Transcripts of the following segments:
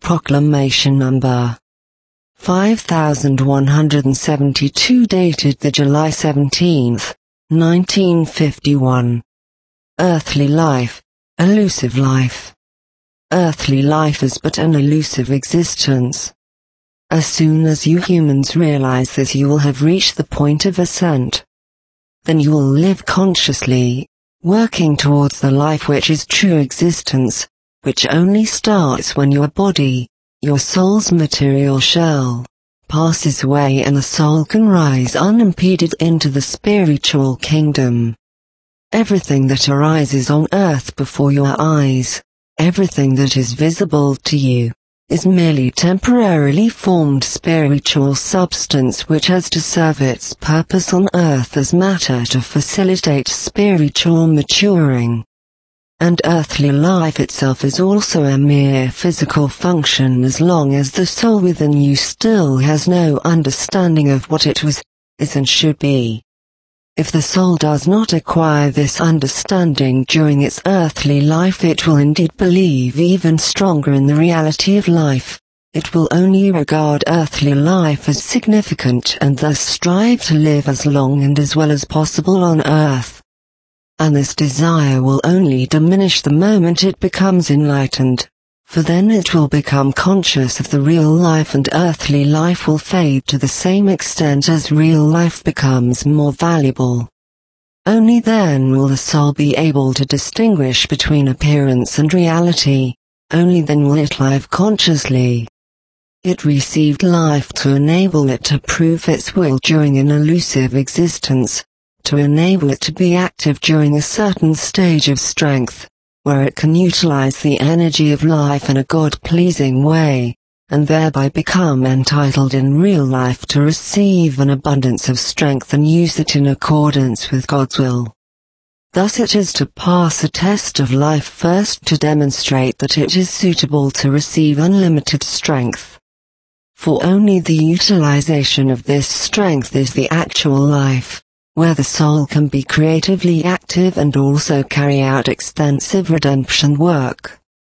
Proclamation Number 5172 dated the July 17, 1951. Earthly life, elusive life. Earthly life is but an elusive existence. As soon as you humans realize this, you will have reached the point of ascent. Then you will live consciously, working towards the life which is true existence, which only starts when your body, your soul's material shell, passes away and the soul can rise unimpeded into the spiritual kingdom. Everything that arises on earth before your eyes, everything that is visible to you, is merely temporarily formed spiritual substance which has to serve its purpose on earth as matter to facilitate spiritual maturing. And earthly life itself is also a mere physical function as long as the soul within you still has no understanding of what it was, is and should be. If the soul does not acquire this understanding during its earthly life, it will indeed believe even stronger in the reality of life. It will only regard earthly life as significant and thus strive to live as long and as well as possible on earth. And this desire will only diminish the moment it becomes enlightened, for then it will become conscious of the real life and earthly life will fade to the same extent as real life becomes more valuable. Only then will the soul be able to distinguish between appearance and reality, only then will it live consciously. It received life to enable it to prove its will during an elusive existence, to enable it to be active during a certain stage of strength, where it can utilize the energy of life in a God-pleasing way, and thereby become entitled in real life to receive an abundance of strength and use it in accordance with God's will. Thus it is to pass a test of life first to demonstrate that it is suitable to receive unlimited strength. For only the utilization of this strength is the actual life, where the soul can be creatively active and also carry out extensive redemption work.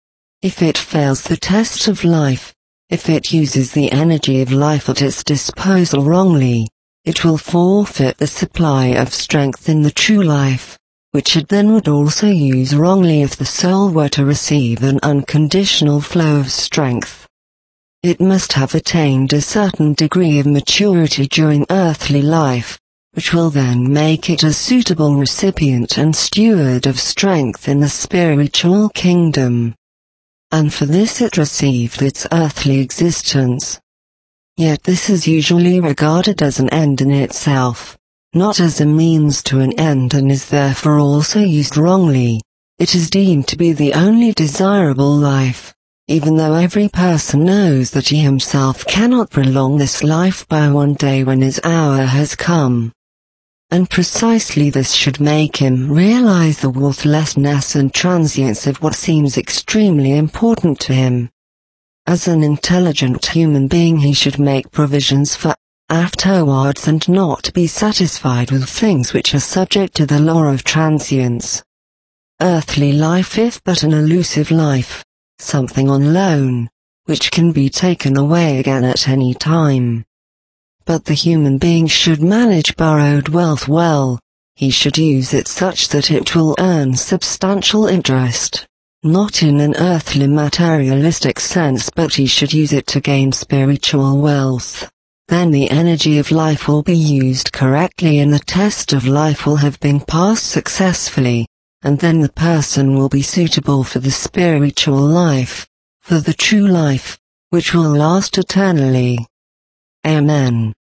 If it fails the test of life, if it uses the energy of life at its disposal wrongly, it will forfeit the supply of strength in the true life, which it then would also use wrongly if the soul were to receive an unconditional flow of strength. It must have attained a certain degree of maturity during earthly life, which will then make it a suitable recipient and steward of strength in the spiritual kingdom. And for this it received its earthly existence. Yet this is usually regarded as an end in itself, not as a means to an end, and is therefore also used wrongly. It is deemed to be the only desirable life, even though every person knows that he himself cannot prolong this life by one day when his hour has come. And precisely this should make him realize the worthlessness and transience of what seems extremely important to him. As an intelligent human being, he should make provisions for afterwards and not be satisfied with things which are subject to the law of transience. Earthly life is but an elusive life, something on loan, which can be taken away again at any time. But the human being should manage borrowed wealth well. He should use it such that it will earn substantial interest, not in an earthly materialistic sense, but he should use it to gain spiritual wealth. Then the energy of life will be used correctly and the test of life will have been passed successfully, and then the person will be suitable for the spiritual life, for the true life, which will last eternally. Amen.